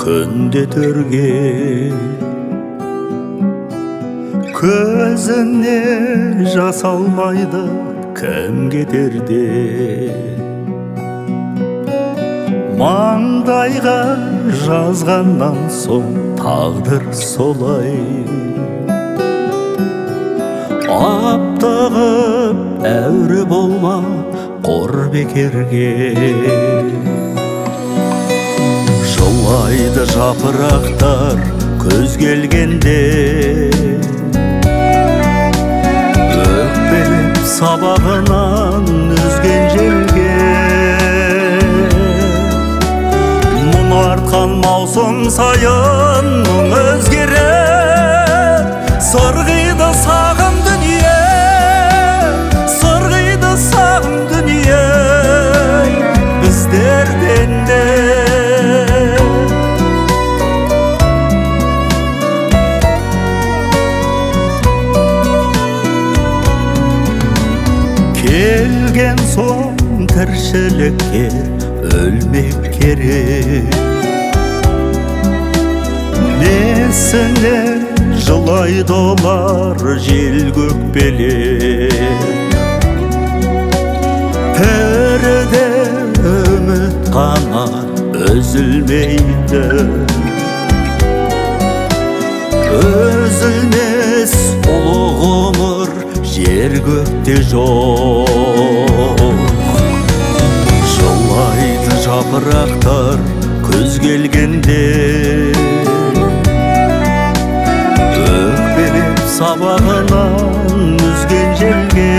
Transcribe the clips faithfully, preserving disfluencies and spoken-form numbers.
күнде төрге. Көзіне жас алмайды кім кетерде. Маңдайға жазғаннан соң тағдыр солай. Аптығып әуре болма қор бекерге. Жылайды жапырақтар көз келгенде. Өкпелеп сабағынан үзген желге. Мұң артқан маусым сайын мұң өзгерер. Сырғиды сағым дүние, сырғиды сағым дүние біздерден де. Келген соң тіршілікке өлмек керек. Несіне жылайды олар жел көкпелеп. Тіріде үміт қана үзілмейді. Үзілмес ұлы ғұмыр жер көкте жоқ. Жылайды жапырақтар күз келгенде. Өкпелеп сабағынан үзген желге.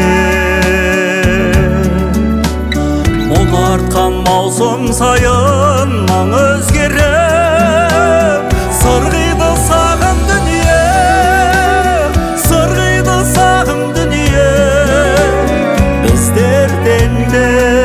Мұң артқан маусым сайын мұң өзгеріп. Сырғиды сағым дүние, сырғиды сағым дүние біздерден де.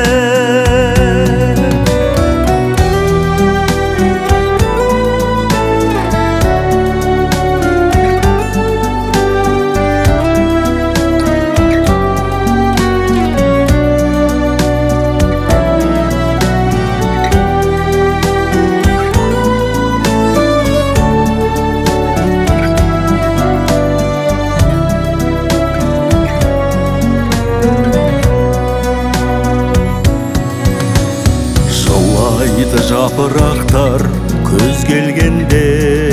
Жылайды жапырақтар көз келгенде.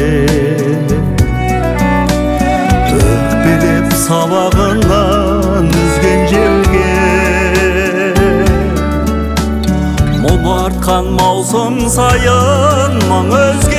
Өкпелеп сабағынан үзген желге. Мұң артқан маусым сайын мұң өзгеріп.